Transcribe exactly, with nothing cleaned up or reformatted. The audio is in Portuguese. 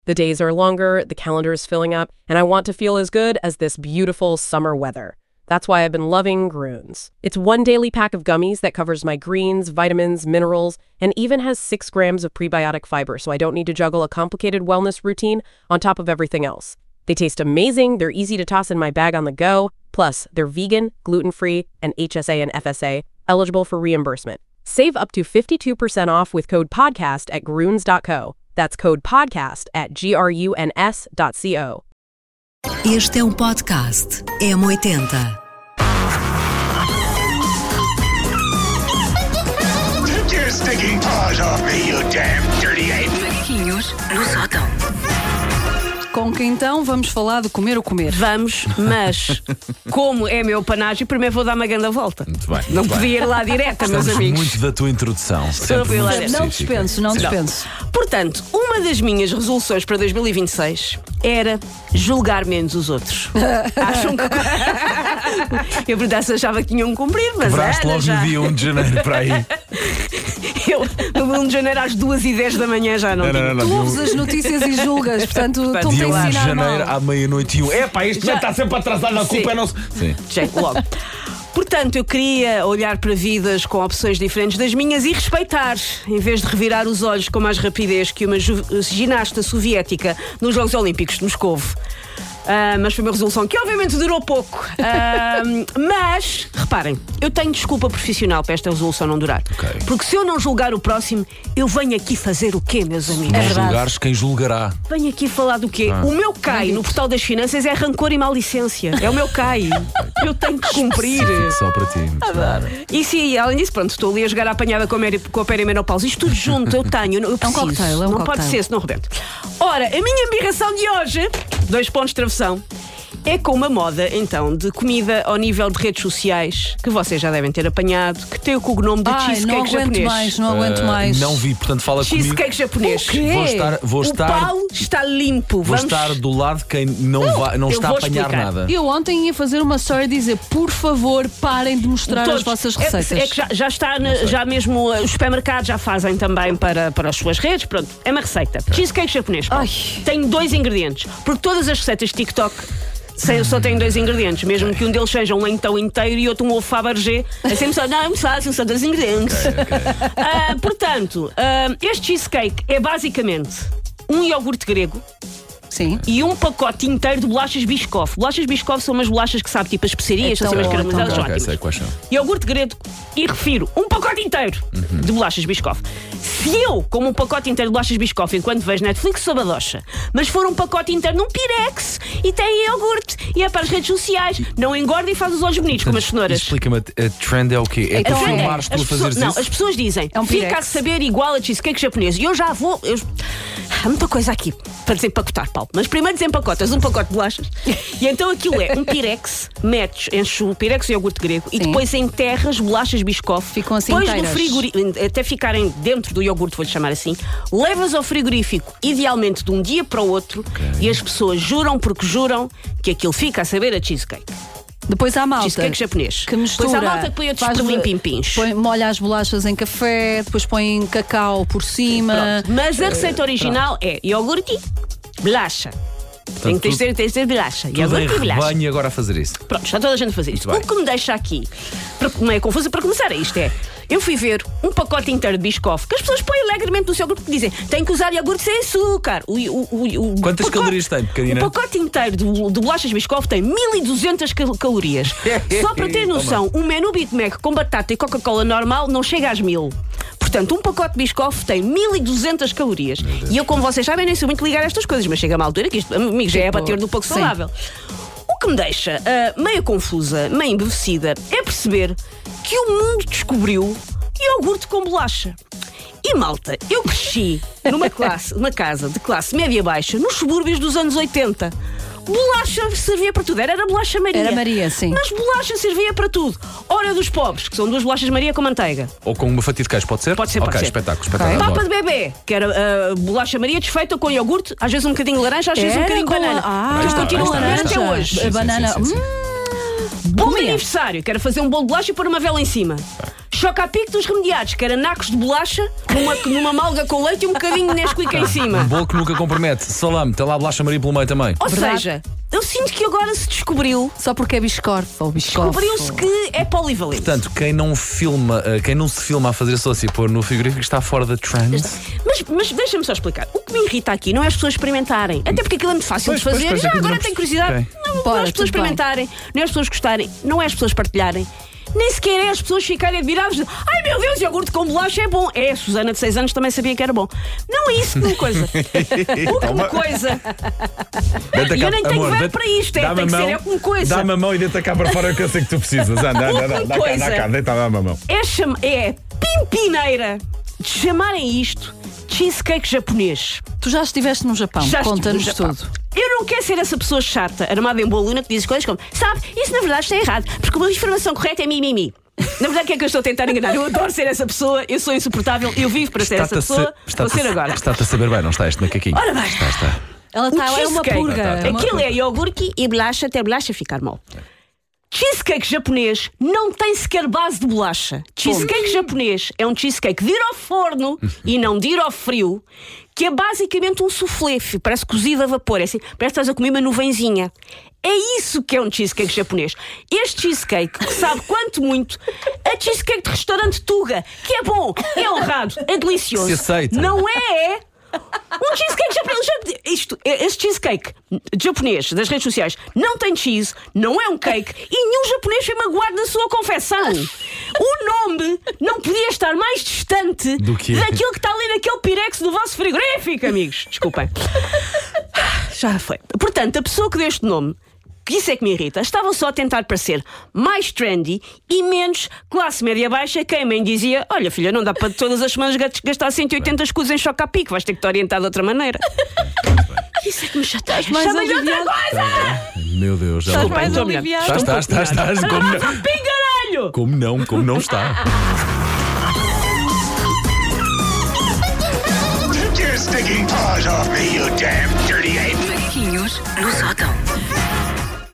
The days are longer, the calendar is filling up, and I want to feel as good as this beautiful summer weather. That's why I've been loving Grüns. It's one daily pack of gummies that covers my greens, vitamins, minerals, and even has six grams of prebiotic fiber, so I don't need to juggle a complicated wellness routine on top of everything else. They taste amazing, they're easy to toss in my bag on the go, plus they're vegan, gluten-free, and H S A and F S A, eligible for reimbursement. Save up to fifty-two percent off with code podcast at gruns dot co. That's code podcast at G R U N S dot co. Este é um podcast M oitenta. Take your stinking paws off me, you damn dirty ape! Macaquinhos no sótão. Com que então vamos falar de comer ou comer? Vamos, mas como é meu panágio, primeiro vou dar uma grande volta. Muito bem. Não muito podia bem. ir lá direta, meus Gostamos amigos. muito da tua introdução. Sempre fui lá muito direto. Não específica. dispenso, não dispenso. Portanto, uma das minhas resoluções para dois mil e vinte e seis era julgar menos os outros. Acham que... Eu, por acaso, achava que tinham cumprido, mas Quebraste Ana logo já... no dia um de janeiro para aí. Eu, no um de janeiro às duas e dez da manhã já não, Não, tinha. não, não, Tu não. ouves as notícias e julgas, portanto, tu Dia tens um de de ensinar janeiro mal. à meia-noite e um. Epá, este Já- já está sempre atrasado, a culpa Sim. é nossa. Sim. Checo logo. Portanto, eu queria olhar para vidas com opções diferentes das minhas e respeitar, em vez de revirar os olhos com mais rapidez que uma ju- ginasta soviética nos Jogos Olímpicos de Moscovo. Ah, mas foi uma resolução que obviamente durou pouco. Ah, mas, reparem, eu tenho desculpa profissional para esta resolução não durar. Ok. Porque se eu não julgar o próximo, eu venho aqui fazer o quê, meus amigos? É Não verdade. julgares quem julgará. Venho aqui falar do quê? O meu C A I no Portal das Finanças é rancor e malicência. É o meu C A I. Eu tenho que cumprir. Só para ti. Muito bem. E sim, além disso, pronto, estou ali a jogar a apanhada com a, meri- com a perimenopausa. Isto tudo junto, eu tenho. Eu preciso. cocktail, é um Não pode cocktail. ser, senão rebento. Ora, a minha embirração de hoje, dois pontos de travessão, é com uma moda, então, de comida ao nível de redes sociais, que vocês já devem ter apanhado, que tem o cognome de Ai, não cheesecake aguento japonês. mais, não aguento Ah, mais. Não vi, portanto fala comigo. Cheesecake japonês. O quê? Vou estar, vou O estar, pau está limpo. vou Vamos... estar do lado de quem não, vai, não eu está a vou apanhar explicar. nada. Eu ontem ia fazer uma story e dizer, por favor, parem de mostrar Todos. as vossas É- receitas. É, que já, já está, na- já mesmo uh, os supermercados já fazem também para, para as suas redes. Pronto, é uma receita. Cheesecake japonês. Paulo. Ai. Tem dois ingredientes. Porque todas as receitas de TikTok se- só têm dois ingredientes. Mesmo que um deles seja um leitão inteiro e outro um ovo Fabergé. É sempre só, não, é muito fácil, são dois ingredientes. Ah, portanto, ah, este cheesecake é basicamente um iogurte grego Sim. e um pacote inteiro de bolachas Biscoff. Bolachas Biscoff são umas bolachas que sabe tipo as especiarias, É são tão umas bom, caramelizadas tão Ok, ótimas. sei quais são. Iogurte grego e refiro um pacote inteiro de bolachas Biscoff. Se eu, como um pacote inteiro de bolachas Biscoff, enquanto vejo Netflix, sou badocha, mas for um pacote inteiro num Pirex e tem iogurte e é para as redes sociais, não engorda e faz os olhos bonitos como as cenouras. Explica-me, a trend é o quê? É A para trend é, filmares tu as a pessoas- fazeres Não, isso? as pessoas dizem, É um fica Pirex. a saber igual a cheesecake japonês. E eu já vou. Eu... Há muita coisa aqui para desempacotar, Paulo. Mas primeiro desempacotas um pacote de bolachas e então aquilo é um Pirex, metes, enches o Pirex e iogurte grego e Sim. depois enterras bolachas Biscoff. Ficam assim pões no inteiras. frigorífico, até ficarem dentro do iogurte, vou-lhe chamar assim. Levas ao frigorífico, idealmente de um dia para o outro, e as pessoas juram porque juram que aquilo fica a saber a cheesecake. Depois há malta Cheesecake japonês. que mistura. Depois há malta que põe outros faz- perlim-pim-pins. põe- Molha as bolachas em café, depois põe cacau por cima. Pronto. Mas a receita original é iogurte, bolacha. Tem que tudo- ter, tem que ter bolacha. Tudo em Iogurte e bolacha. rebanho agora a fazer isso. Pronto, está toda a gente a fazer isso. Muito O bem. que me deixa aqui, para, meio confusa para começar, é isto: é. Eu fui ver um pacote inteiro de Biscoff que as pessoas põem alegremente no seu grupo que dizem tem que usar iogurte sem açúcar. O, o, o, o Quantas pacote- calorias tem, pequenina? O pacote inteiro de, de bolachas Biscoff tem mil e duzentas cal- calorias. Só para ter noção, um menu Big Mac com batata e Coca-Cola normal não chega às mil. Portanto, um pacote de Biscoff tem mil e duzentas calorias. E eu, como vocês sabem, nem sou muito ligar a estas coisas, mas chega a uma altura que isto, amigo, já é Tipo, bater no pouco sim. saudável. O que me deixa ah, meio confusa, meio embevecida, é perceber que o mundo descobriu iogurte com bolacha. E malta, eu cresci numa classe, numa casa de classe média-baixa nos subúrbios dos anos oitenta. Bolacha servia para tudo. Era, era bolacha Maria. Era Maria, sim. Mas bolacha servia para tudo. Hora dos pobres, que são duas bolachas Maria com manteiga. Ou com uma fatia de queijo, pode ser? Pode ser, pode Ok, ser. espetáculo, espetáculo. Papa adoro. de bebê, que era ah, bolacha Maria desfeita com iogurte, às vezes um bocadinho de laranja, às vezes um Era bocadinho de com banana. a- Ah, Aí está, continua aí está, a aí comer está. até hoje. Sim, sim, A banana. sim, sim, sim. Hum, Bolo de comia. aniversário, que era fazer um bolo de bolacha e pôr uma vela em cima. Choca-Pique dos remediados, que era nacos de bolacha, numa, numa malga com leite e um bocadinho de Nesquik em cima. Bolo que nunca compromete. Salame, tem lá a bolacha Maria pelo meio também. Ou Verdade. seja, eu sinto que agora se descobriu, Só porque é biscorte ou biscoff. descobriu-se que é polivalente. Portanto, quem não filma, eh, quem não se filma a fazer socio e pôr no frigorífico está fora da trend. Mas, mas deixa-me só explicar. O que me irrita aqui não é as pessoas experimentarem. Até porque aquilo é muito fácil Pois, de fazer. pois, pois, Já aquilo agora não tenho perce- curiosidade. Ok. Não, não Bora, é as pessoas tudo bem. experimentarem, não é as pessoas gostarem, não é as pessoas partilharem. Nem sequer é as pessoas ficarem admiradas de ai meu Deus, iogurte com bolacha é bom. É, a Susana de seis anos também sabia que era bom. Não é isso que me coisa. O que me coisa. Deita E eu cá- nem tenho amor, verbo deita- para isto, é, dá-me tem a que mão, ser, é como coisa. Dá-me a mão e deita cá para fora que eu sei que tu precisas. Anda, anda, anda, dá, dá cá, Coisa. dá cá, deita, dá-me a mão. É, cham... é pimpineira de chamarem isto cheesecake japonês. Tu já estiveste no Japão, Já estive conta-nos no Japão. tudo. Eu não quero ser essa pessoa chata, armada em boa luna, que diz coisas como sabe, isso na verdade está errado, porque a informação correta é mimimi. Na verdade, o que é que eu estou a tentar enganar? Eu adoro ser essa pessoa, eu sou insuportável, eu vivo para ser essa Está-te a pessoa, ser- está-te vou ser a- agora. Está-te a saber bem, não está este macaquinho? Ora bem. Está, está. Ela O está, é uma cheesecake. purga. é uma Aquilo purga. é iogurte e bolacha até a bolacha ficar mal. Cheesecake japonês não tem sequer base de bolacha. Cheesecake japonês é um cheesecake de ir ao forno e não de ir ao frio, que é basicamente um soufflé, fi- parece cozido a vapor, é assim, parece que estás a comer uma nuvenzinha. É isso que é um cheesecake japonês. Este cheesecake, que sabe quanto muito, a cheesecake de restaurante Tuga, que é bom, é honrado, é delicioso. Se aceita. Não é um cheesecake japonês. Isto, este cheesecake japonês das redes sociais não tem cheese, não é um cake e nenhum japonês foi magoado na sua confecção. O nome não podia estar mais distante Do quê? daquilo que está ali naquele pirex do vosso frigorífico, amigos. Desculpem. Já foi. Portanto, a pessoa que deu este nome, que isso é que me irrita, estava só a tentar parecer mais trendy e menos classe média baixa. Quem me dizia: olha, filha, não dá para todas as semanas gastar cento e oitenta escudos em choca-pique, vais ter que te orientar de outra maneira. Isso é que me chateia. mais Chama-lhe outra aliviado. coisa! Meu Deus, já Estás não- mais estou melhor. aliviado. Estás, estás, estás, estás. Como não, Pingaralho! como não, como não está? Take your stinking paws off me, you damn dirty ape! Macaquinhos no sótão.